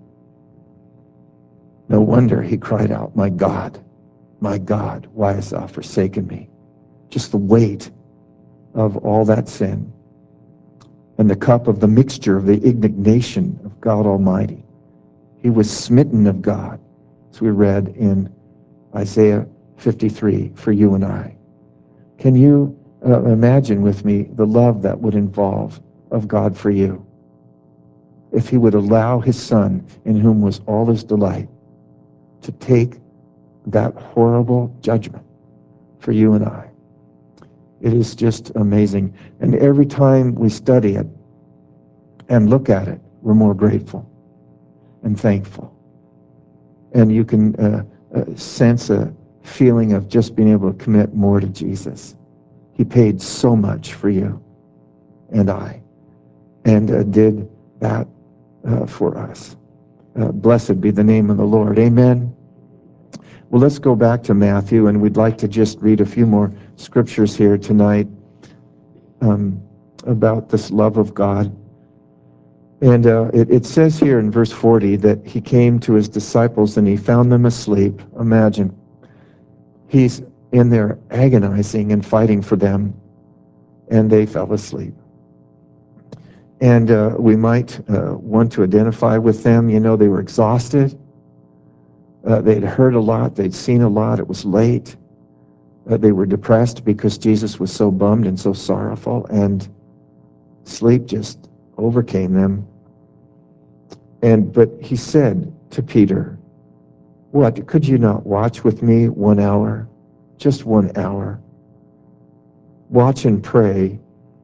No wonder he cried out, my God, my God, why hast thou forsaken me? Just the weight of all that sin. And the cup of the mixture of the indignation of God Almighty. He was smitten of God, as we read in Isaiah fifty-three, for you and I. Can you uh, imagine with me the love that would involve of God for you? If he would allow his Son, in whom was all his delight, to take that horrible judgment for you and I. It is just amazing. And every time we study it and look at it, we're more grateful and thankful. And you can uh, uh, sense a feeling of just being able to commit more to Jesus. He paid so much for you and I, and uh, did that uh, for us. Uh, blessed be the name of the Lord. Amen. Well, let's go back to Matthew, and we'd like to just read a few more scriptures here tonight um, about this love of God. And uh, it, it says here in verse forty that he came to his disciples and he found them asleep. Imagine. He's in there agonizing and fighting for them, and they fell asleep. And uh, we might uh, want to identify with them. You know, they were exhausted. Uh, they'd heard a lot. They'd seen a lot. It was late. Uh, they were depressed because Jesus was so bummed and so sorrowful, and sleep just overcame them. And but he said to Peter, "What, could you not watch with me one hour? Just one hour. Watch and pray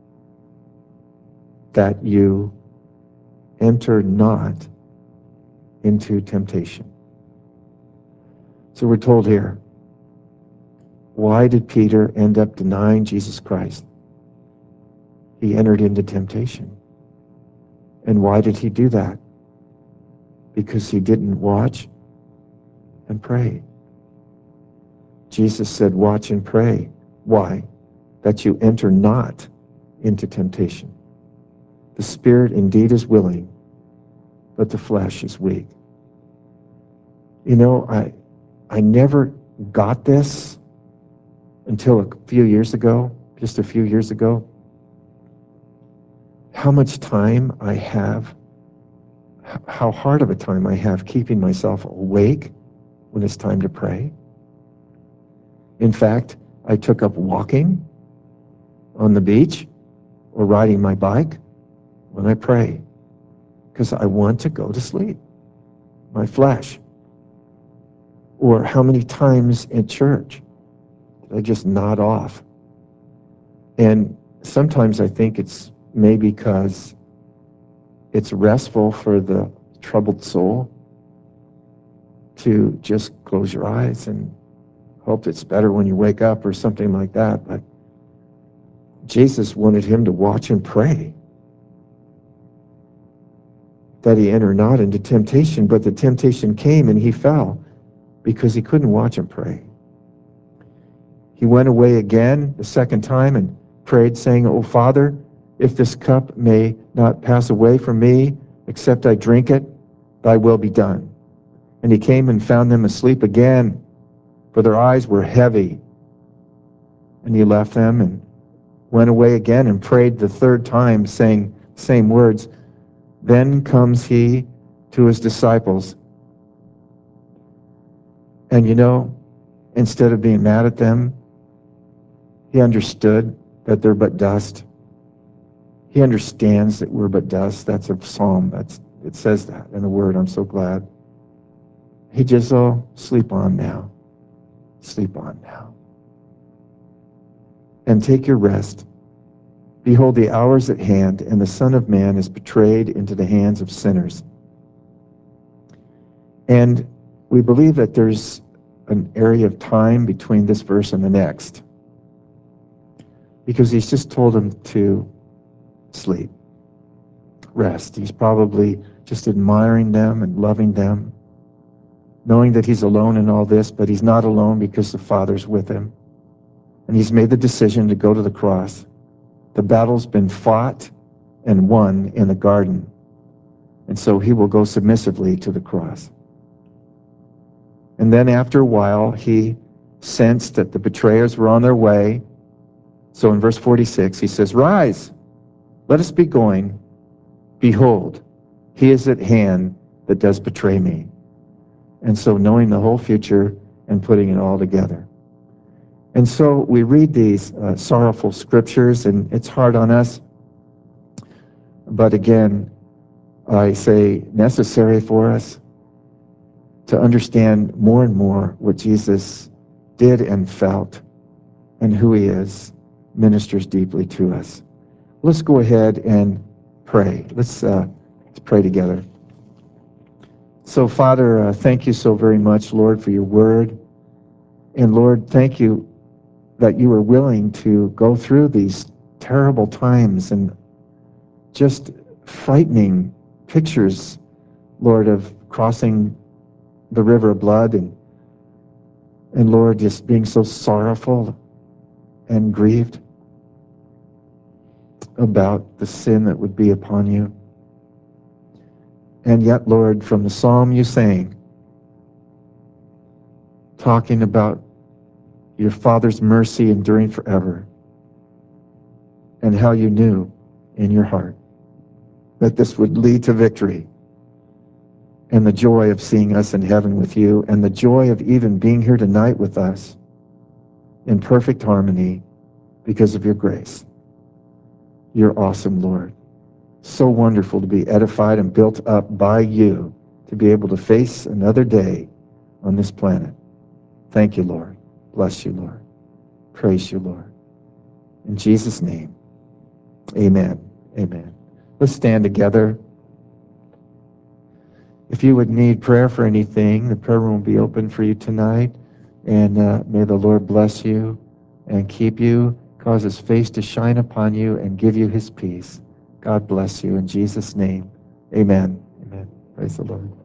that you enter not into temptation." So we're told here, why did Peter end up denying Jesus Christ? He entered into temptation. And why did he do that? Because he didn't watch and pray. Jesus said, watch and pray. Why? That you enter not into temptation. The spirit indeed is willing, but the flesh is weak. You know, I I never got this until a few years ago, just a few years ago, how much time I have, how hard of a time I have keeping myself awake when it's time to pray. In fact, I took up walking on the beach or riding my bike when I pray because I want to go to sleep, my flesh. Or how many times in church did I just nod off? And sometimes I think it's maybe because it's restful for the troubled soul to just close your eyes and hope it's better when you wake up or something like that. But Jesus wanted him to watch and pray that he enter not into temptation, but the temptation came and he fell because he couldn't watch and pray. He went away again the second time and prayed, saying, "O Father, if this cup may not pass away from me, except I drink it, thy will be done." And he came and found them asleep again, for their eyes were heavy. And he left them and went away again and prayed the third time, saying same words. Then comes he to his disciples. And you know, instead of being mad at them, he understood that they're but dust. He understands that we're but dust. That's a psalm. That's, it says that in the word. I'm so glad. He just, oh, sleep on now. Sleep on now. And take your rest. Behold, the hour is at hand, and the Son of Man is betrayed into the hands of sinners. And we believe that there's an area of time between this verse and the next, because he's just told them to sleep, rest. He's probably just admiring them and loving them, knowing that he's alone in all this, but he's not alone because the Father's with him. And he's made the decision to go to the cross. The battle's been fought and won in the garden. And so he will go submissively to the cross. And then after a while, he sensed that the betrayers were on their way. So in verse forty-six, he says, "Rise, let us be going. Behold, he is at hand that does betray me." And so knowing the whole future and putting it all together. And so we read these uh, sorrowful scriptures, and it's hard on us. But again, I say necessary for us to understand more and more what Jesus did and felt and who he is ministers deeply to us. Let's go ahead and pray. Let's, uh, let's pray together. So, Father, uh, thank you so very much, Lord, for your word. And, Lord, thank you that you are willing to go through these terrible times and just frightening pictures, Lord, of crossing the river of blood and, and Lord, just being so sorrowful and grieved about the sin that would be upon you. And yet, Lord, from the psalm you sang, talking about your Father's mercy enduring forever, and how you knew in your heart that this would lead to victory, and the joy of seeing us in heaven with you, and the joy of even being here tonight with us in perfect harmony because of your grace. You're awesome, Lord. So wonderful to be edified and built up by you, to be able to face another day on this planet. Thank you, Lord. Bless you, Lord. Praise you, Lord. In Jesus' name, amen. Amen. Let's stand together. If you would need prayer for anything, the prayer room will be open for you tonight. And uh, may the Lord bless you and keep you, cause his face to shine upon you, and give you his peace. God bless you in Jesus' name. Amen. Amen. Praise the Lord.